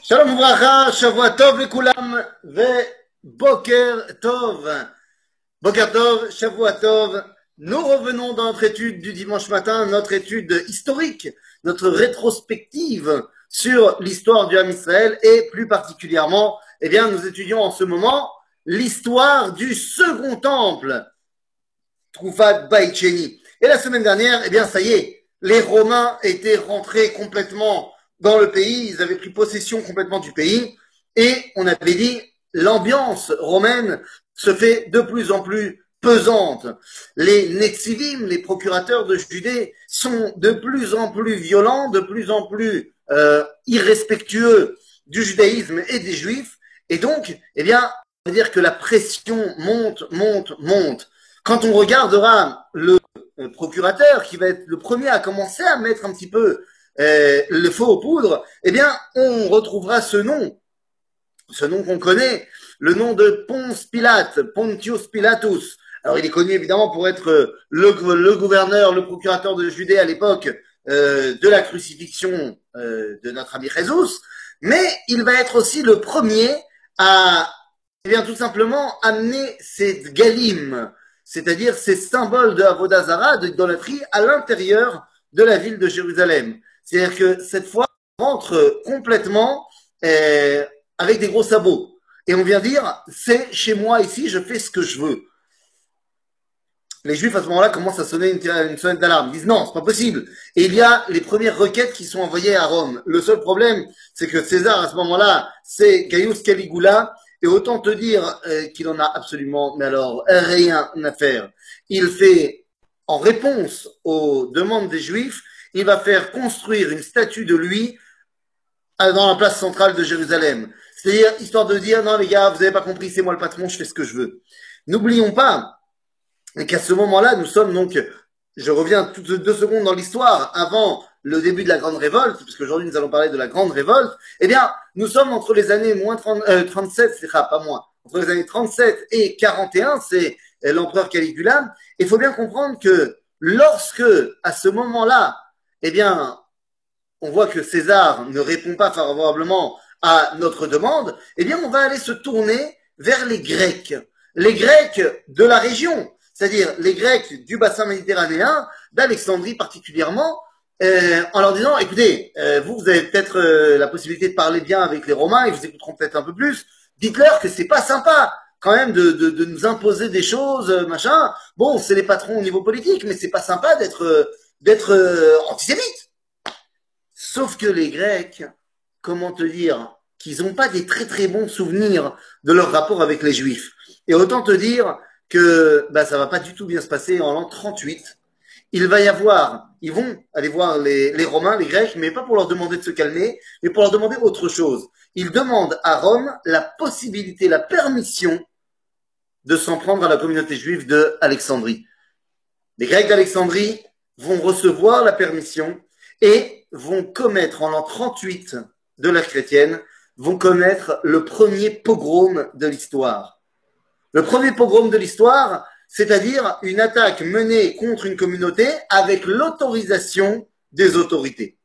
Shalom Uvracha, Shavua Tov Lekulam, Boker Tov. Boker Tov, Shavua Tov. Nous revenons dans notre étude du dimanche matin, notre étude historique, notre rétrospective sur l'histoire du Ham Israël et plus particulièrement, nous étudions en ce moment l'histoire du second temple, Troufat Beit Sheni. Et la semaine dernière, ça y est, les Romains étaient rentrés complètement dans le pays, ils avaient pris possession complètement du pays, et on avait dit, l'ambiance romaine se fait de plus en plus pesante. Les Netzivim, les procurateurs de Judée, sont de plus en plus violents, de plus en plus irrespectueux du judaïsme et des juifs, et donc, on va dire que la pression monte. Quand on regardera le procurateur, qui va être le premier à commencer à mettre un petit peu le feu aux poudres, on retrouvera ce nom qu'on connaît, le nom de Ponce Pilate, Pontius Pilatus. Alors il est connu évidemment pour être le gouverneur, le procurateur de Judée à l'époque de la crucifixion de notre ami Jésus, mais il va être aussi le premier à tout simplement amener ces galim, c'est-à-dire ces symboles de Avodah Zarah, d'idolâtrie, à l'intérieur de la ville de Jérusalem. C'est-à-dire que cette fois, on rentre complètement avec des gros sabots. Et on vient dire, c'est chez moi ici, je fais ce que je veux. Les Juifs, à ce moment-là, commencent à sonner une sonnette d'alarme. Ils disent non, c'est pas possible. Et il y a les premières requêtes qui sont envoyées à Rome. Le seul problème, c'est que César, à ce moment-là, c'est Gaius Caligula. Et autant te dire qu'il en a absolument, mais alors, rien à faire. Il fait, en réponse aux demandes des Juifs, il va faire construire une statue de lui dans la place centrale de Jérusalem. C'est-à-dire, histoire de dire, non les gars, vous n'avez pas compris, c'est moi le patron, je fais ce que je veux. N'oublions pas qu'à ce moment-là, nous sommes donc, je reviens toutes 2 secondes dans l'histoire, avant le début de la Grande Révolte, puisque aujourd'hui nous allons parler de la Grande Révolte, nous sommes entre les années moins 37, pas moins, entre les années 37 et 41, c'est l'empereur Caligula. Il faut bien comprendre que lorsque, à ce moment-là, on voit que César ne répond pas favorablement à notre demande, on va aller se tourner vers les Grecs de la région, c'est-à-dire les Grecs du bassin méditerranéen, d'Alexandrie particulièrement, en leur disant, écoutez, vous avez peut-être la possibilité de parler bien avec les Romains, ils vous écouteront peut-être un peu plus, dites-leur que c'est pas sympa quand même de nous imposer des choses, machin. Bon, c'est les patrons au niveau politique, mais c'est pas sympa d'être antisémite. Sauf que les Grecs, comment te dire, qu'ils n'ont pas des très très bons souvenirs de leur rapport avec les Juifs. Et autant te dire que ça va pas du tout bien se passer en l'an 38. Ils vont aller voir les Romains, les Grecs, mais pas pour leur demander de se calmer, mais pour leur demander autre chose. Ils demandent à Rome la possibilité, la permission de s'en prendre à la communauté juive d'Alexandrie. Les Grecs d'Alexandrie vont recevoir la permission et vont commettre en l'an 38 de l'ère chrétienne, vont commettre le premier pogrom de l'histoire. Le premier pogrom de l'histoire, c'est-à-dire une attaque menée contre une communauté avec l'autorisation des autorités.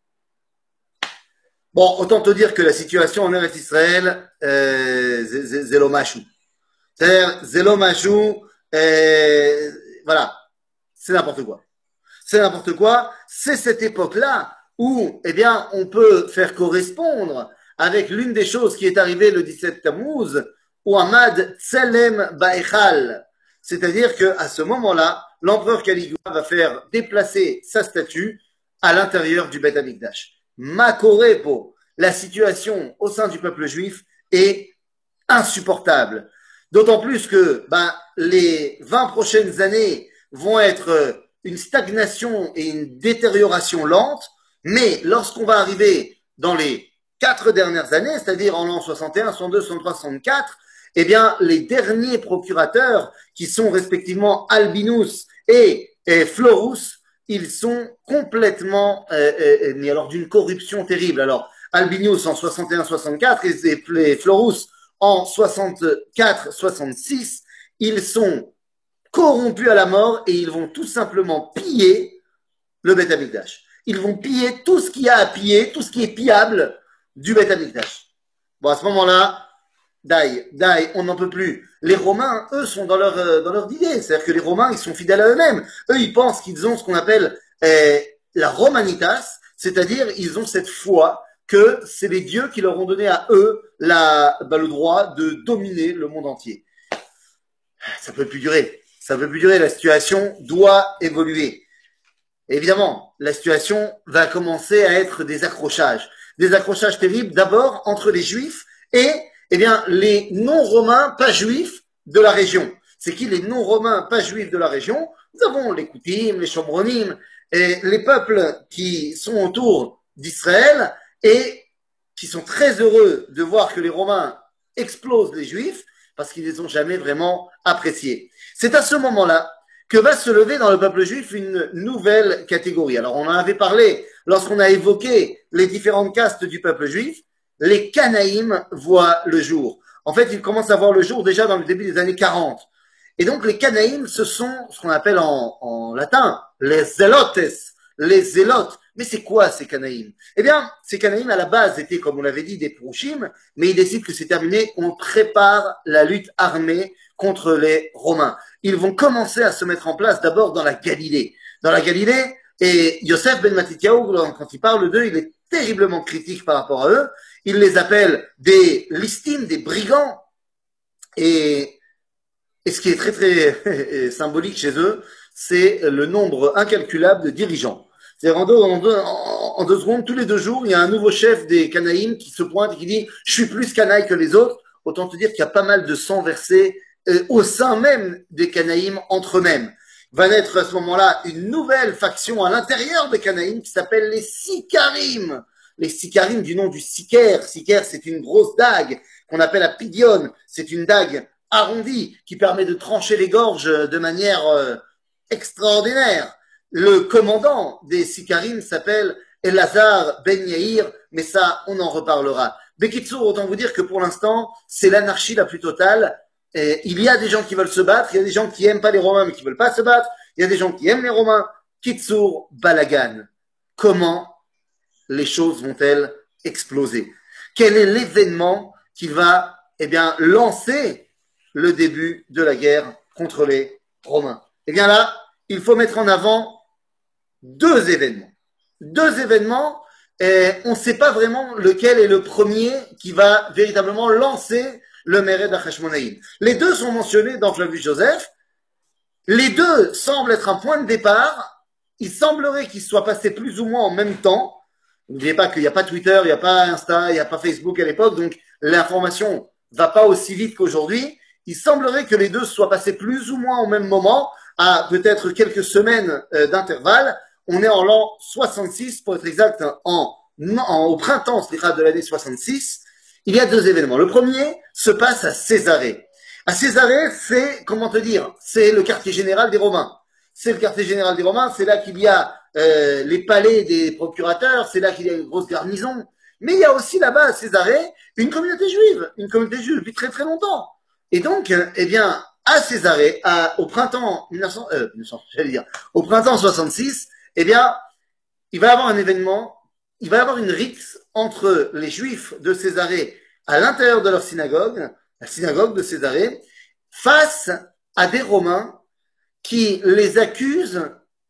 Bon, autant te dire que la situation en Eretz Israël, c'est l'omachou. C'est-à-dire, c'est l'omachou, voilà, c'est n'importe quoi. C'est n'importe quoi. C'est cette époque-là où, on peut faire correspondre avec l'une des choses qui est arrivée le 17 Tammuz, ou Ahmad Tselem Baechal. C'est-à-dire qu'à ce moment-là, l'empereur Caligula va faire déplacer sa statue à l'intérieur du Beth Amikdash. Makorepo, la situation au sein du peuple juif est insupportable. D'autant plus que les 20 prochaines années vont être une stagnation et une détérioration lente, mais lorsqu'on va arriver dans les 4 dernières années, c'est-à-dire en l'an 61, 62, 63, 64, les derniers procurateurs, qui sont respectivement Albinus et Florus, ils sont complètement mais alors d'une corruption terrible. Alors, Albinus en 61-64 et Florus en 64-66, ils sont corrompus à la mort et ils vont tout simplement piller le Beth Amikdash. Ils vont piller tout ce qu'il y a à piller, tout ce qui est pillable du Beth Amikdash. Bon, à ce moment-là, Daï, on n'en peut plus. Les Romains, eux, sont dans leur idée. C'est-à-dire que les Romains, ils sont fidèles à eux-mêmes. Eux, ils pensent qu'ils ont ce qu'on appelle la Romanitas, c'est-à-dire ils ont cette foi que c'est les dieux qui leur ont donné à eux le droit de dominer le monde entier. Ça peut plus durer. Ça peut plus durer. La situation doit évoluer. Évidemment, la situation va commencer à être des accrochages. Des accrochages terribles, d'abord entre les Juifs et eh bien, les non-romains pas juifs de la région. C'est qui les non-romains pas juifs de la région? Nous avons les Koutim, les Chomronim, et les peuples qui sont autour d'Israël et qui sont très heureux de voir que les Romains explosent les Juifs parce qu'ils ne les ont jamais vraiment appréciés. C'est à ce moment-là que va se lever dans le peuple juif une nouvelle catégorie. Alors on en avait parlé lorsqu'on a évoqué les différentes castes du peuple juif. Les Canaïm voient le jour. En fait, ils commencent à voir le jour déjà dans le début des années 40. Et donc les Canaïm, ce sont ce qu'on appelle en latin les zélotes, les zélotes. Mais c'est quoi ces Canaïm? Eh bien, ces Canaïm à la base étaient, comme on l'avait dit, des Prouchim, mais ils décident que c'est terminé, on prépare la lutte armée contre les Romains. Ils vont commencer à se mettre en place d'abord dans la Galilée. Dans la Galilée, et Yosef ben Matityahu, quand il parle d'eux, il est terriblement critique par rapport à eux. Il les appelle des listim, des brigands. Et ce qui est très très symbolique chez eux, c'est le nombre incalculable de dirigeants. C'est-à-dire en deux secondes, tous les 2 jours, il y a un nouveau chef des Canaïm qui se pointe et qui dit « Je suis plus canaille que les autres ». Autant te dire qu'il y a pas mal de sang versé au sein même des Canaïm entre eux-mêmes. Va naître à ce moment-là une nouvelle faction à l'intérieur des Canaïm qui s'appelle les Sicarim. Les Sicarim du nom du Sicaire. Sicaire, c'est une grosse dague qu'on appelle la Pidion. C'est une dague arrondie qui permet de trancher les gorges de manière extraordinaire. Le commandant des Sicarim s'appelle Elazar Ben Yair, mais ça, on en reparlera. Bekitsour, autant vous dire que pour l'instant, c'est l'anarchie la plus totale. Et il y a des gens qui veulent se battre, il y a des gens qui aiment pas les Romains mais qui veulent pas se battre, il y a des gens qui aiment les Romains. Kitsour, Balagan. Comment les choses vont-elles exploser? Quel est l'événement qui va, eh bien, lancer le début de la guerre contre les Romains? Eh bien là, il faut mettre en avant 2 événements. 2 événements, et on ne sait pas vraiment lequel est le premier qui va véritablement lancer le Mered Hashmonaïm. Les 2 sont mentionnés dans Flavius Joseph. Les 2 semblent être un point de départ. Il semblerait qu'ils soient passés plus ou moins en même temps. N'oubliez pas qu'il n'y a pas Twitter, il n'y a pas Insta, il n'y a pas Facebook à l'époque, donc l'information ne va pas aussi vite qu'aujourd'hui. Il semblerait que les 2 soient passés plus ou moins au même moment, à peut-être quelques semaines d'intervalle. On est en l'an 66, pour être exact, au printemps de l'année 66. Il y a 2 événements. Le premier se passe à Césarée. À Césarée, c'est, comment te dire, c'est le quartier général des Romains. C'est le quartier général des Romains, c'est là qu'il y a les palais des procurateurs, c'est là qu'il y a une grosse garnison. Mais il y a aussi là-bas à Césarée une communauté juive depuis très très longtemps. Et donc, eh bien, à Césarée, au printemps 1900, au printemps 66, eh bien, il va y avoir un événement, il va y avoir une rixe entre les Juifs de Césarée à l'intérieur de leur synagogue, la synagogue de Césarée, face à des Romains qui les accusent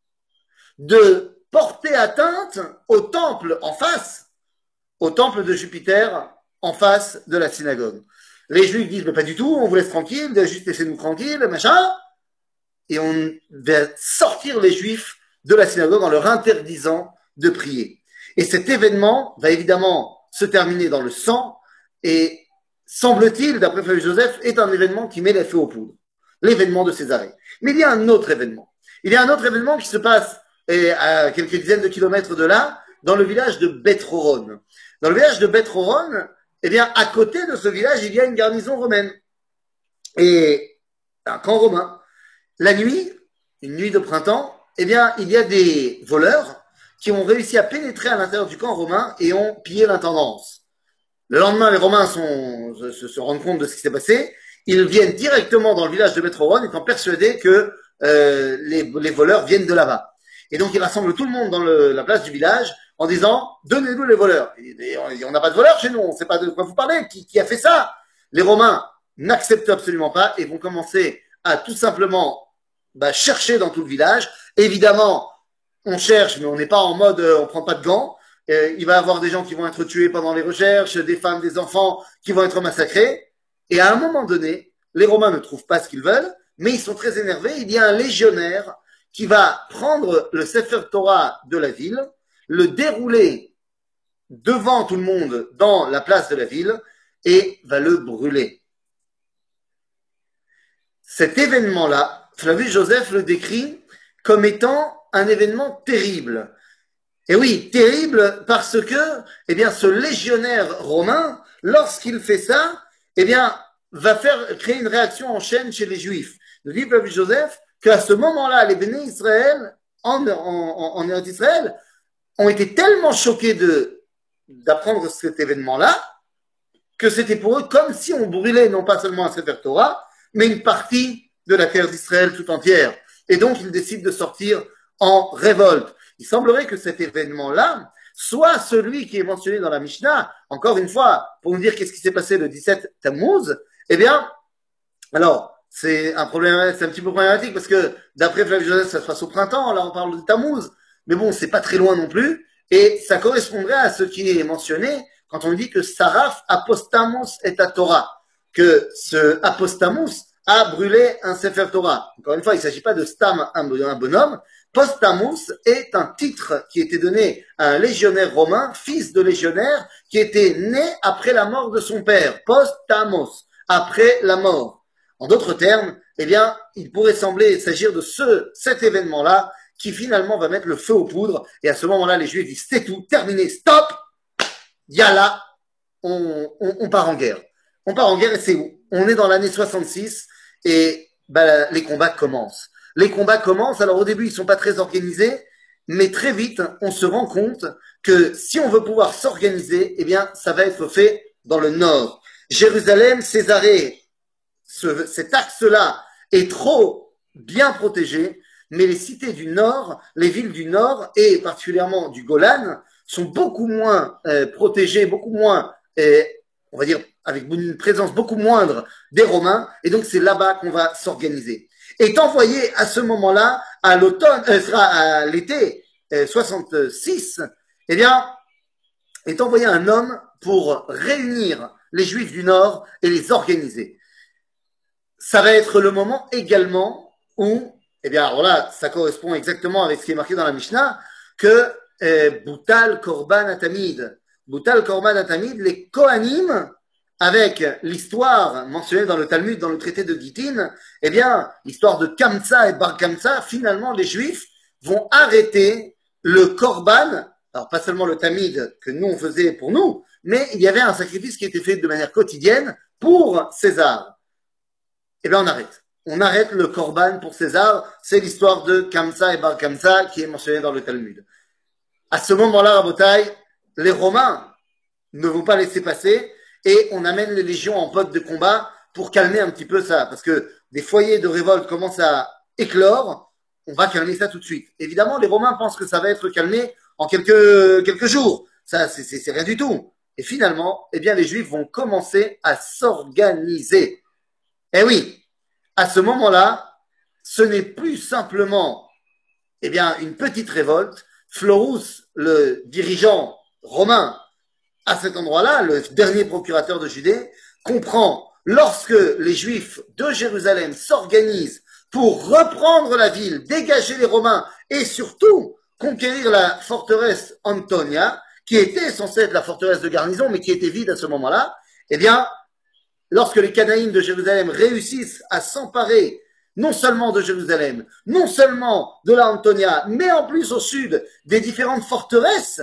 de porter atteinte au temple en face, au temple de Jupiter en face de la synagogue. Les Juifs disent, mais pas du tout, on vous laisse tranquille, juste laissez-nous tranquille, machin. Et on va sortir les Juifs de la synagogue en leur interdisant de prier. Et cet événement va évidemment se terminer dans le sang et semble-t-il, d'après Flavius Joseph, est un événement qui met les feux aux poudres. L'événement de Césarée. Mais il y a un autre événement. Il y a un autre événement qui se passe à quelques dizaines de kilomètres de là, dans le village de Beth-Horon. Dans le village de Beth-Horon, eh bien, à côté de ce village, il y a une garnison romaine. Et un camp romain. La nuit, une nuit de printemps, eh bien, il y a des voleurs qui ont réussi à pénétrer à l'intérieur du camp romain et ont pillé l'intendance. Le lendemain, les Romains se rendent compte de ce qui s'est passé. Ils viennent directement dans le village de Beth-Horon étant persuadés que les voleurs viennent de là-bas. Et donc, ils rassemblent tout le monde dans la place du village en disant « Donnez-nous les voleurs ». Et on n'a pas de voleurs chez nous, on ne sait pas de quoi vous parlez, qui a fait ça? Les Romains n'acceptent absolument pas et vont commencer à tout simplement chercher dans tout le village. Évidemment, on cherche, mais on n'est pas en mode on prend pas de gants. Il va y avoir des gens qui vont être tués pendant les recherches, des femmes, des enfants qui vont être massacrés. Et à un moment donné, les Romains ne trouvent pas ce qu'ils veulent, mais ils sont très énervés. Il y a un légionnaire qui va prendre le Sefer Torah de la ville, le dérouler devant tout le monde dans la place de la ville et va le brûler. Cet événement-là, Flavius Joseph le décrit comme étant un événement terrible. Et oui, terrible parce que, eh bien, ce légionnaire romain, lorsqu'il fait ça, eh bien, va créer une réaction en chaîne chez les Juifs. Nous dit Flavius Joseph qu'à ce moment-là, les béné Israël, en Eretz Israël, ont été tellement choqués d'apprendre cet événement-là, que c'était pour eux comme si on brûlait non pas seulement un Sefer Torah, mais une partie de la terre d'Israël tout entière. Et donc, ils décident de sortir en révolte. Il semblerait que cet événement-là soit celui qui est mentionné dans la Mishnah, encore une fois, pour nous dire qu'est-ce qui s'est passé le 17 Tammuz. Eh bien, alors, c'est un petit peu problématique parce que d'après Flavius Joseph, ça se passe au printemps, là on parle de Tammuz, mais bon, c'est pas très loin non plus, et ça correspondrait à ce qui est mentionné quand on dit que Saraf apostamos et à Torah, que ce apostamos a brûlé un Sefer Torah. Encore une fois, il ne s'agit pas de Stam, un bonhomme. Postamus est un titre qui était donné à un légionnaire romain, fils de légionnaire, qui était né après la mort de son père. Postamos, après la mort. En d'autres termes, eh bien, il pourrait sembler s'agir de cet événement-là qui finalement va mettre le feu aux poudres. Et à ce moment-là, les Juifs disent c'est tout, terminé, stop, yalla, on part en guerre. On part en guerre et c'est où? On est dans l'année 66 et les combats commencent. Les combats commencent, alors au début ils sont pas très organisés, mais très vite on se rend compte que si on veut pouvoir s'organiser, eh bien ça va être fait dans le nord. Jérusalem, Césarée, cet axe-là est trop bien protégé, mais les cités du nord, les villes du nord et particulièrement du Golan sont beaucoup moins protégées, beaucoup moins, on va dire, avec une présence beaucoup moindre des Romains, et donc c'est là-bas qu'on va s'organiser. Est envoyé à ce moment-là, à l'automne, à l'été 66, eh bien, est envoyé un homme pour réunir les Juifs du Nord et les organiser. Ça va être le moment également où, eh bien, alors là, ça correspond exactement avec ce qui est marqué dans la Mishnah, que Boutal Korban Atamid, Boutal Korban Atamid, les Kohanim, avec l'histoire mentionnée dans le Talmud, dans le traité de Gittin, eh bien, l'histoire de Kamsa et Bar Kamsa, finalement, les Juifs vont arrêter le Korban, alors pas seulement le Tamid que nous on faisait pour nous, mais il y avait un sacrifice qui était fait de manière quotidienne pour César. Eh bien, on arrête. On arrête le Korban pour César. C'est l'histoire de Kamsa et Bar Kamsa qui est mentionnée dans le Talmud. À ce moment-là, Rabotai, les Romains ne vont pas laisser passer et on amène les légions en pote de combat pour calmer un petit peu ça. Parce que des foyers de révolte commencent à éclore, on va calmer ça tout de suite. Évidemment, les Romains pensent que ça va être calmé en quelques jours. Ça, c'est rien du tout. Et finalement, eh bien, les Juifs vont commencer à s'organiser. Eh oui, à ce moment-là, ce n'est plus simplement eh bien, une petite révolte. Florus, le dirigeant romain, à cet endroit-là, le dernier procurateur de Judée, comprend lorsque les Juifs de Jérusalem s'organisent pour reprendre la ville, dégager les Romains et surtout conquérir la forteresse Antonia, qui était censée être la forteresse de garnison, mais qui était vide à ce moment-là, eh bien, lorsque les Canaïnes de Jérusalem réussissent à s'emparer non seulement de Jérusalem, non seulement de la Antonia, mais en plus au sud des différentes forteresses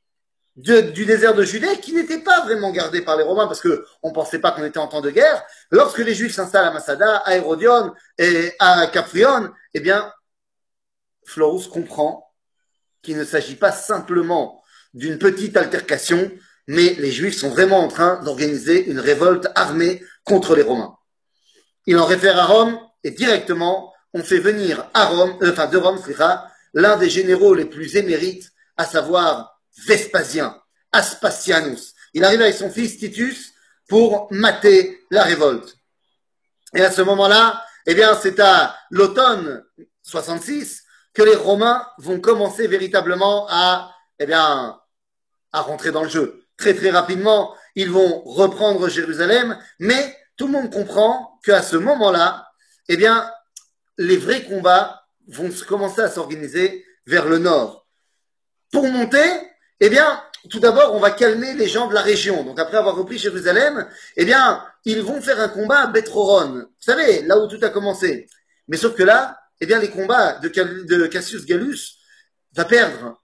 du désert de Judée qui n'étaient pas vraiment gardées par les Romains parce qu'on ne pensait pas qu'on était en temps de guerre. Lorsque les Juifs s'installent à Masada, à Hérodion et à Caprion, eh bien, Florus comprend qu'il ne s'agit pas simplement d'une petite altercation, mais les Juifs sont vraiment en train d'organiser une révolte armée contre les Romains. Il en réfère à Rome et directement, on fait venir à Rome, de Rome, l'un des généraux les plus émérites, à savoir Vespasien, Aspasianus. Il arrive avec son fils Titus pour mater la révolte. Et à ce moment-là, eh bien, c'est à l'automne 66 que les Romains vont commencer véritablement à, eh bien, à rentrer dans le jeu. Très très rapidement, ils vont reprendre Jérusalem, mais tout le monde comprend qu'à ce moment-là, eh bien, les vrais combats vont commencer à s'organiser vers le nord. Pour monter, eh bien, tout d'abord, on va calmer les gens de la région. Donc, après avoir repris Jérusalem, eh bien, ils vont faire un combat à Beth-Horon. Vous savez, là où tout a commencé. Mais sauf que là, eh bien, les combats de Cassius Gallus va perdre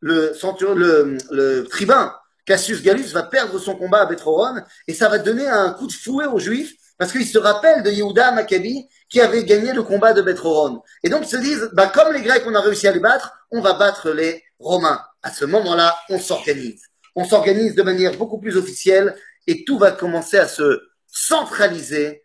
le tribun. Cassius Gallus va perdre son combat à Beth-Horon et ça va donner un coup de fouet aux Juifs parce qu'ils se rappellent de Yehuda Maccabi qui avait gagné le combat de Beth-Horon. Et donc ils se disent, bah, comme les Grecs, on a réussi à les battre, on va battre les Romains. À ce moment-là, on s'organise. On s'organise de manière beaucoup plus officielle et tout va commencer à se centraliser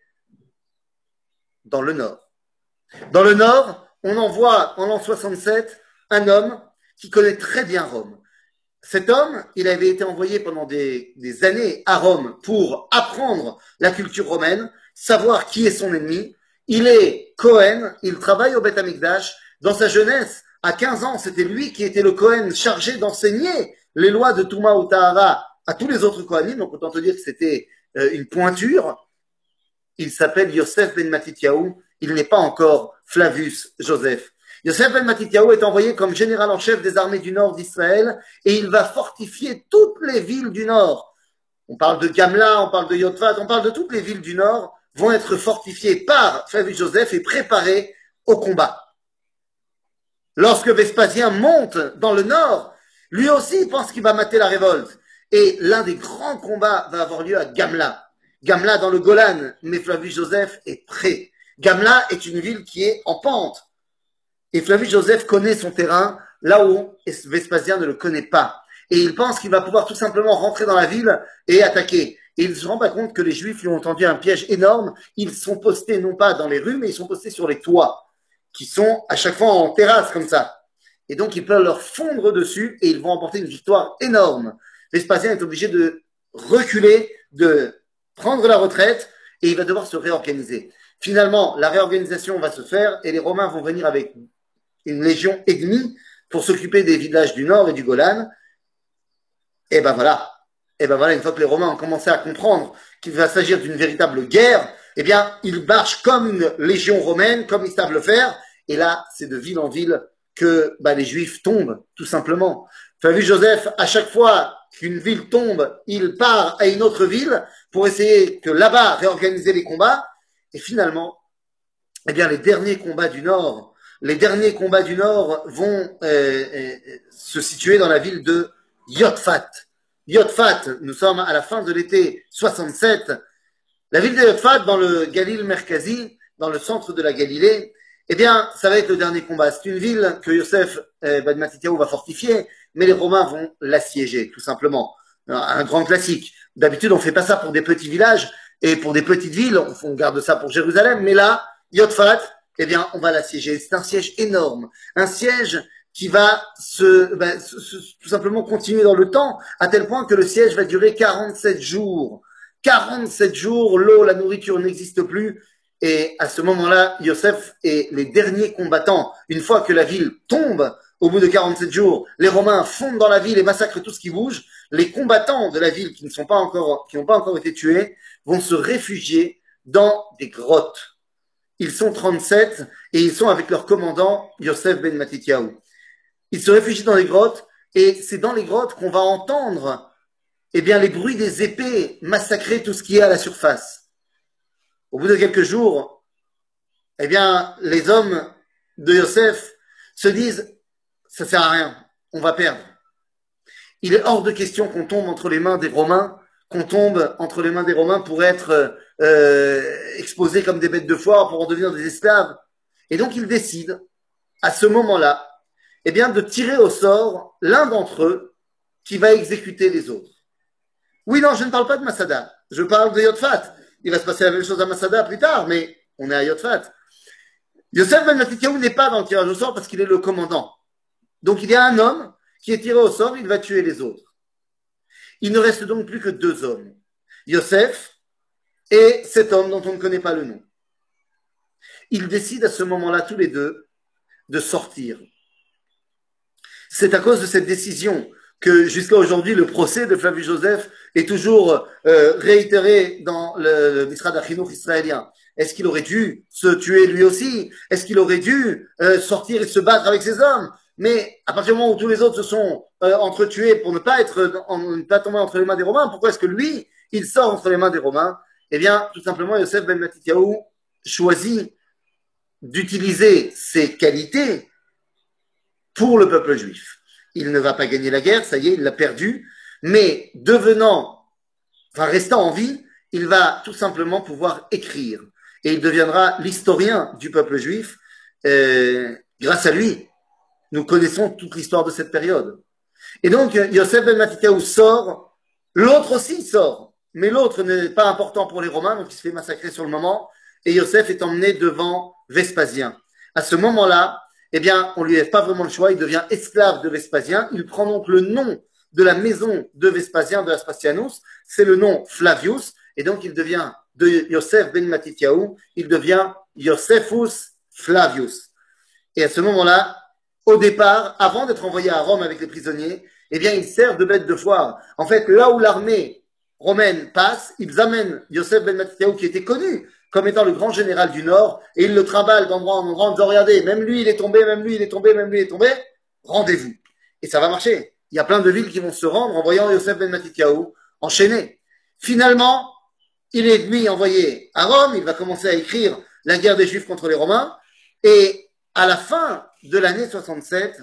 dans le nord. Dans le nord, on envoie en l'an 67 un homme qui connaît très bien Rome. Cet homme, il avait été envoyé pendant des années à Rome pour apprendre la culture romaine, savoir qui est son ennemi. Il est Cohen, il travaille au Beth Amikdash. Dans sa jeunesse, à 15 ans, c'était lui qui était le Cohen chargé d'enseigner les lois de Touma ou Tahara à tous les autres Kohanim. Donc autant te dire que c'était une pointure. Il s'appelle Yosef ben Matityahu. Il n'est pas encore Flavius Joseph. Yosef ben Matityahu est envoyé comme général en chef des armées du nord d'Israël et il va fortifier toutes les villes du nord. On parle de Gamla, on parle de Yotvat, on parle de toutes les villes du nord vont être fortifiées par Flavius Joseph et préparées au combat. Lorsque Vespasien monte dans le nord, lui aussi pense qu'il va mater la révolte. Et l'un des grands combats va avoir lieu à Gamla. Gamla dans le Golan, mais Flavius Joseph est prêt. Gamla est une ville qui est en pente. Et Flavius Joseph connaît son terrain là où Vespasien ne le connaît pas. Et il pense qu'il va pouvoir tout simplement rentrer dans la ville et attaquer. Et il ne se rend pas compte que les Juifs lui ont tendu un piège énorme. Ils sont postés non pas dans les rues, mais ils sont postés sur les toits, qui sont à chaque fois en terrasse comme ça. Et donc ils peuvent leur fondre dessus et ils vont emporter une victoire énorme. Vespasien est obligé de reculer, de prendre la retraite et il va devoir se réorganiser. Finalement, la réorganisation va se faire et les Romains vont venir avec une légion ennemie pour s'occuper des villages du nord et du Golan. Et ben voilà. Et ben voilà, une fois que les Romains ont commencé à comprendre qu'il va s'agir d'une véritable guerre, eh bien, ils marchent comme une légion romaine, comme ils savent le faire. Et là, c'est de ville en ville que les Juifs tombent, tout simplement. Flavius Joseph, à chaque fois qu'une ville tombe, il part à une autre ville pour essayer que là-bas réorganiser les combats. Et finalement, eh bien, les derniers combats du Nord vont se situer dans la ville de Yotfat. Yotfat, nous sommes à la fin de l'été 67. La ville de Yotfat, dans le Galil Merkazi, dans le centre de la Galilée, eh bien, ça va être le dernier combat. C'est une ville que Yosef ben Matityahu va fortifier, mais les Romains vont l'assiéger, tout simplement. Un grand classique. D'habitude, on fait pas ça pour des petits villages et pour des petites villes. On garde ça pour Jérusalem, mais là, Yotfat, eh bien, on va l'assiéger. C'est un siège énorme. Un siège qui va tout simplement continuer dans le temps, à tel point que le siège va durer 47 jours. 47 jours, l'eau, la nourriture n'existe plus. Et à ce moment-là, Yosef et les derniers combattants, une fois que la ville tombe, au bout de 47 jours, les Romains fondent dans la ville et massacrent tout ce qui bouge. Les combattants de la ville qui n'ont pas encore été tués vont se réfugier dans des grottes. Ils sont 37 et ils sont avec leur commandant Yosef ben Matityahu. Ils se réfugient dans les grottes et c'est dans les grottes qu'on va entendre les bruits des épées massacrer tout ce qui est à la surface. Au bout de quelques jours, les hommes de Yosef se disent ça sert à rien, on va perdre. Il est hors de question qu'on tombe entre les mains des Romains, pour être exposés comme des bêtes de foire, pour en devenir des esclaves. Et donc ils décident, à ce moment-là, de tirer au sort l'un d'entre eux qui va exécuter les autres. Oui, non, je ne parle pas de Masada, je parle de Yotfat. Il va se passer la même chose à Masada plus tard, mais on est à Yotfat. Yosef ben Matityahu n'est pas dans le tirage au sort parce qu'il est le commandant. Donc il y a un homme qui est tiré au sort, il va tuer les autres. Il ne reste donc plus que deux hommes, Yosef et cet homme dont on ne connaît pas le nom. Ils décident à ce moment-là, tous les deux, de sortir. C'est à cause de cette décision que jusqu'à aujourd'hui, le procès de Flavius Joseph est toujours réitéré dans le Misrad HaChinuch israélien. Est-ce qu'il aurait dû se tuer lui aussi? Est-ce qu'il aurait dû sortir et se battre avec ses hommes? Mais à partir du moment où tous les autres se sont entretués pour ne pas tomber entre les mains des Romains, pourquoi est-ce que lui, il sort entre les mains des Romains? Eh bien, tout simplement, Yosef ben Matityahu choisit d'utiliser ses qualités pour le peuple juif. Il ne va pas gagner la guerre, ça y est, il l'a perdu, mais restant en vie, il va tout simplement pouvoir écrire. Et il deviendra l'historien du peuple juif. Grâce à lui, nous connaissons toute l'histoire de cette période. Et donc, Yosef ben Matityahu sort, l'autre aussi sort, mais l'autre n'est pas important pour les Romains, donc il se fait massacrer sur le moment, et Yosef est emmené devant Vespasien. À ce moment-là, eh bien, on lui laisse pas vraiment le choix, il devient esclave de Vespasien, il prend donc le nom de la maison de Vespasien, de Aspasianus, c'est le nom Flavius, et donc il devient de Yosef ben Matityahu, il devient Josephus Flavius. Et à ce moment-là, au départ, avant d'être envoyé à Rome avec les prisonniers, eh bien, il sert de bête de foire. En fait, là où l'armée romaine passe, ils amènent Yosef ben Matityahu, qui était connu comme étant le grand général du Nord, et ils le trimballent d'endroit en endroit en disant, regardez, même lui, il est tombé, même lui, il est tombé, même lui, il est tombé, rendez-vous. Et ça va marcher. Il y a plein de villes qui vont se rendre en voyant Yosef ben Matityahu enchaîné. Finalement, il est lui envoyé à Rome, il va commencer à écrire la guerre des Juifs contre les Romains, et à la fin de l'année 67,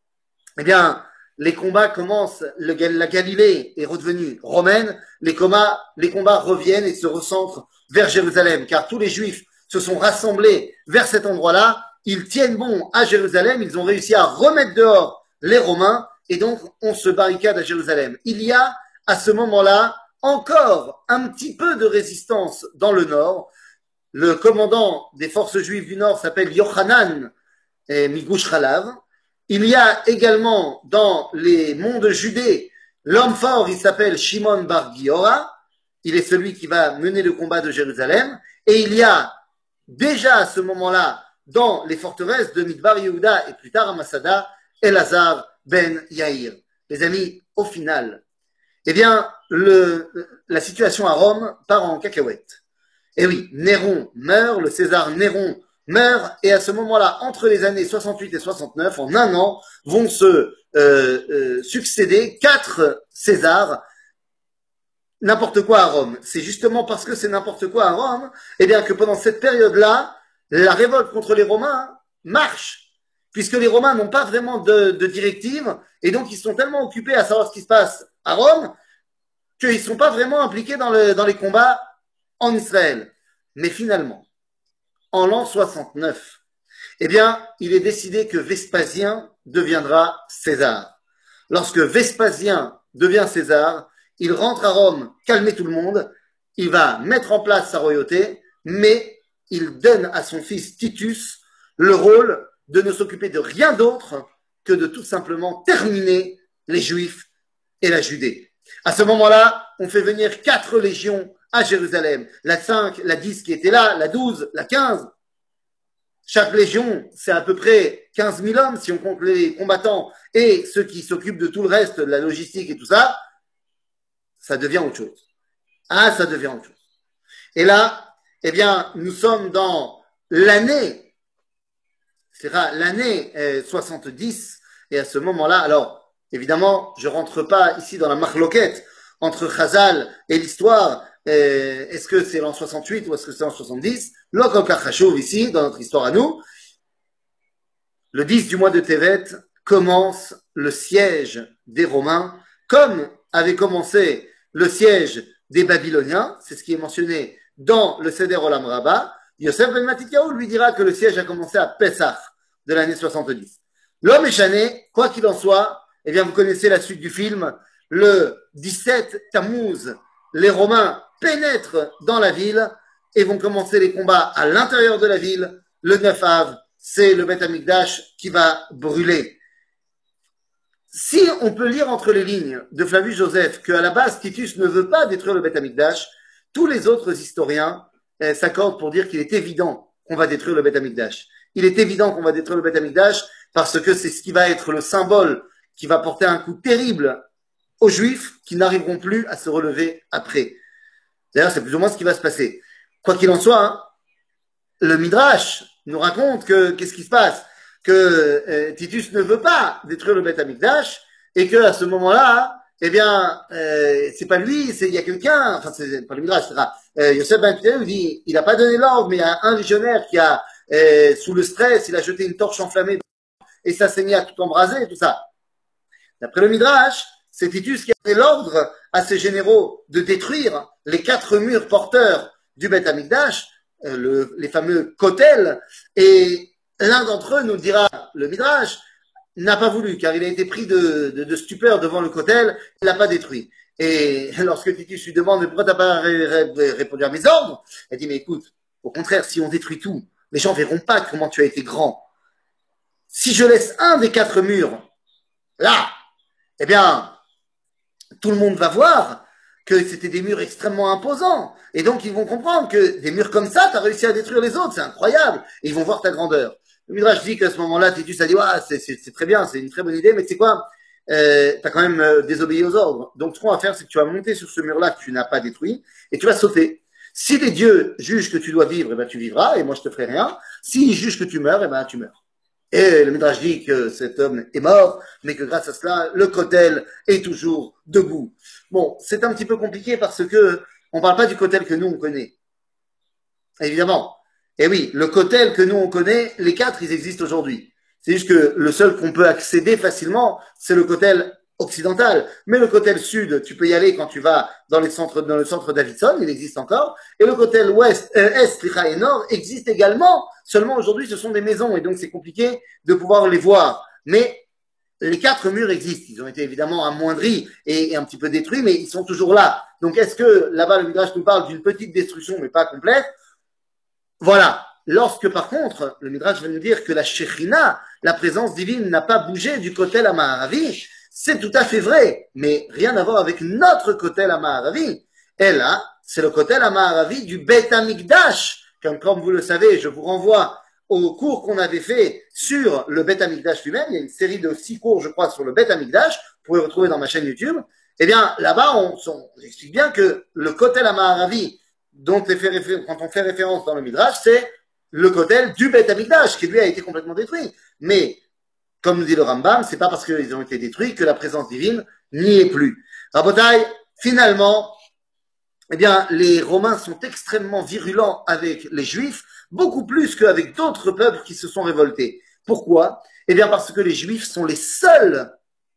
eh bien, les combats commencent, la Galilée est redevenue romaine, les combats reviennent et se recentrent vers Jérusalem, car tous les Juifs se sont rassemblés vers cet endroit-là, ils tiennent bon à Jérusalem, ils ont réussi à remettre dehors les Romains, et donc on se barricade à Jérusalem. Il y a à ce moment-là encore un petit peu de résistance dans le nord. Le commandant des forces juives du nord s'appelle Yochanan Migush Chalav. Il y a également dans les monts de Judée, l'homme fort, il s'appelle Shimon Bar Giora. Il est celui qui va mener le combat de Jérusalem. Et il y a déjà à ce moment-là, dans les forteresses de Midbar Yehuda et plus tard à Masada, Elazar ben Yair. Les amis, au final, eh bien, la situation à Rome part en cacahuète. Et oui, Néron meurt, le César Néron meurt, et à ce moment-là, entre les années 68 et 69, en un an, vont se succéder 4 Césars, n'importe quoi à Rome. C'est justement parce que c'est n'importe quoi à Rome, eh bien que pendant cette période-là, la révolte contre les Romains marche, puisque les Romains n'ont pas vraiment de directive, et donc ils sont tellement occupés à savoir ce qui se passe à Rome, qu'ils ne sont pas vraiment impliqués dans les combats en Israël. Mais finalement, en l'an 69, eh bien, il est décidé que Vespasien deviendra César. Lorsque Vespasien devient César, il rentre à Rome, calmer tout le monde, il va mettre en place sa royauté, mais il donne à son fils Titus le rôle de ne s'occuper de rien d'autre que de tout simplement terminer les Juifs et la Judée. À ce moment-là, on fait venir 4 légions à Jérusalem. La 5, la 10 qui était là, la 12, la 15. Chaque légion, c'est à peu près 15 000 hommes, si on compte les combattants et ceux qui s'occupent de tout le reste, de la logistique et tout ça. Ça devient autre chose. Ah, ça devient autre chose. Et là, eh bien, nous sommes dans l'année, c'est l'année 70, et à ce moment-là, alors, évidemment, je rentre pas ici dans la marloquette entre Chazal et l'histoire. Est-ce que c'est l'an 68 ou est-ce que c'est l'an 70? L'Okokar Khashov ici, dans notre histoire à nous. Le 10 du mois de Tevet commence le siège des Romains, comme avait commencé le siège des Babyloniens. C'est ce qui est mentionné dans le Seder Olam Rabbah. Yosef ben Matityahu lui dira que le siège a commencé à Pessah de l'année 70. L'homme échané, quoi qu'il en soit, eh bien, vous connaissez la suite du film. Le 17 Tammuz, les Romains pénètrent dans la ville et vont commencer les combats à l'intérieur de la ville. Le 9 Av, c'est le Beth Amikdash qui va brûler. Si on peut lire entre les lignes de Flavius Joseph qu'à la base, Titus ne veut pas détruire le Beth Amikdash, tous les autres historiens s'accordent pour dire qu'il est évident qu'on va détruire le Beth Amikdash. Il est évident qu'on va détruire le Beth Amikdash parce que c'est ce qui va être le symbole qui va porter un coup terrible aux Juifs qui n'arriveront plus à se relever après. D'ailleurs, c'est plus ou moins ce qui va se passer. Quoi qu'il en soit, hein, le Midrash nous raconte que qu'est-ce qui se passe, que Titus ne veut pas détruire le Beth Amikdash et que à ce moment-là, eh bien, c'est pas lui, il y a quelqu'un, enfin c'est pas le Midrash, c'est Yosef Ben Pidel dit, il a pas donné l'ordre, mais il y a un visionnaire qui a sous le stress, il a jeté une torche enflammée et ça saignait à tout embrasé et tout ça. D'après le Midrash, c'est Titus qui a donné l'ordre à ses généraux de détruire les 4 murs porteurs du Beth Amikdash, les fameux kotels, et l'un d'entre eux, nous dira le Midrash, n'a pas voulu, car il a été pris de stupeur devant le kotel, il l'a pas détruit. Et lorsque Titus lui demande pourquoi t'as pas répondu à mes ordres, il dit mais écoute, au contraire, si on détruit tout, les gens verront pas comment tu as été grand. Si je laisse un des 4 murs là, eh bien, tout le monde va voir que c'était des murs extrêmement imposants. Et donc, ils vont comprendre que des murs comme ça, tu as réussi à détruire les autres. C'est incroyable. Et ils vont voir ta grandeur. Le Midrash dit qu'à ce moment-là, Titus a dit, ah, c'est très bien, c'est une très bonne idée, mais tu sais quoi, tu as quand même désobéi aux ordres. Donc, ce qu'on va faire, c'est que tu vas monter sur ce mur-là que tu n'as pas détruit et tu vas sauter. Si les dieux jugent que tu dois vivre, eh ben, tu vivras et moi, je te ferai rien. S'ils jugent que tu meurs, eh ben, tu meurs. Et le Midrash dit que cet homme est mort, mais que grâce à cela, le kotel est toujours debout. Bon, c'est un petit peu compliqué parce que on parle pas du kotel que nous on connaît. Évidemment. Et oui, le kotel que nous on connaît, les 4, ils existent aujourd'hui. C'est juste que le seul qu'on peut accéder facilement, c'est le kotel occidental. Mais le kotel sud, tu peux y aller quand tu vas dans le centre Davidson, il existe encore. Et le kotel est et nord existe également. Seulement aujourd'hui, ce sont des maisons et donc c'est compliqué de pouvoir les voir. Mais les 4 murs existent. Ils ont été évidemment amoindris et un petit peu détruits, mais ils sont toujours là. Donc est-ce que là-bas, le Midrash nous parle d'une petite destruction, mais pas complète? Voilà. Lorsque par contre, le Midrash va nous dire que la Shekhinah, la présence divine, n'a pas bougé du kotel à Maharavi, c'est tout à fait vrai, mais rien à voir avec notre kotel à Maharavi. Et là, c'est le kotel à Maharavi du Beth Amikdash. Comme vous le savez, je vous renvoie au cours qu'on avait fait sur le Beth Amikdash lui-même. Il y a une série de 6 cours, je crois, sur le Beth Amikdash. Vous pouvez retrouver dans ma chaîne YouTube. Eh bien, là-bas, on explique bien que le kotel à Maharavi, dont quand on fait référence dans le Midrash, c'est le kotel du Beth Amikdash, qui lui a été complètement détruit. Mais, comme nous dit le Rambam, c'est pas parce qu'ils ont été détruits que la présence divine n'y est plus. Rabotai, finalement, eh bien, les Romains sont extrêmement virulents avec les Juifs, beaucoup plus qu'avec d'autres peuples qui se sont révoltés. Pourquoi? Eh bien, parce que les Juifs sont les seuls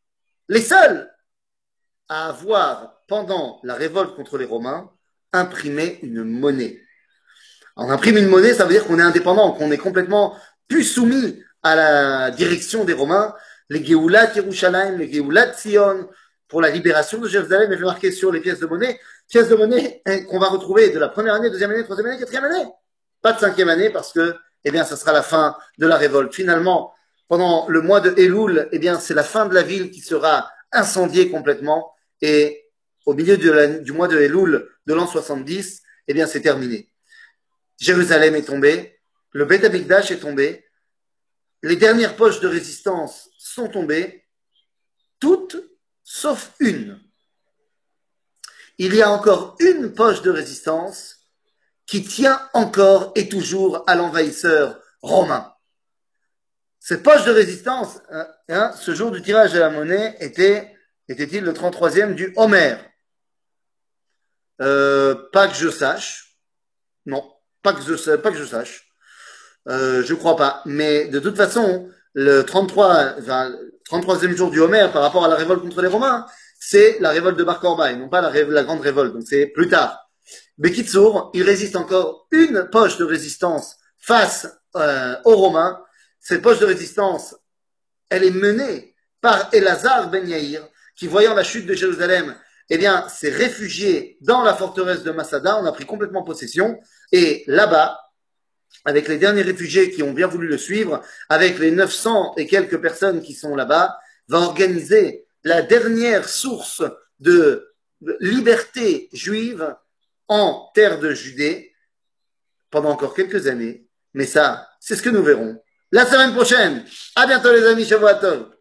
à avoir, pendant la révolte contre les Romains, imprimé une monnaie. On imprime une monnaie, ça veut dire qu'on est indépendant, qu'on est complètement plus soumis à la direction des Romains. Les Geulat Yerushalayim, les Geulat Zion, pour la libération de Jérusalem, et je vais marquer sur les pièces de monnaie qu'on va retrouver de la première année, deuxième année, troisième année, quatrième année. Pas de cinquième année parce que, eh bien, ça sera la fin de la révolte. Finalement, pendant le mois de Elul, eh bien, c'est la fin de la ville qui sera incendiée complètement et au milieu du mois de Elul de l'an 70, eh bien, c'est terminé. Jérusalem est tombée, le Beth Amikdash est tombé, les dernières poches de résistance sont tombées, toutes sauf une. Il y a encore une poche de résistance qui tient encore et toujours à l'envahisseur romain. Cette poche de résistance, ce jour du tirage de la monnaie, était-il le 33e du Homer? Pas que je sache. Non, pas que je sache. Je crois pas. Mais de toute façon, le 33e jour du Homer par rapport à la révolte contre les Romains, c'est la révolte de Bar Korba et non pas la grande révolte. Donc c'est plus tard. Bekitsour, il résiste encore une poche de résistance face aux Romains. Cette poche de résistance, elle est menée par Elazar ben Yair, qui voyant la chute de Jérusalem, eh bien, s'est réfugié dans la forteresse de Masada. On a pris complètement possession. Et là-bas, avec les derniers réfugiés qui ont bien voulu le suivre, avec les 900 et quelques personnes qui sont là-bas, va organiser la dernière source de liberté juive en terre de Judée pendant encore quelques années. Mais ça, c'est ce que nous verrons la semaine prochaine. À bientôt les amis, Shavuot Tov.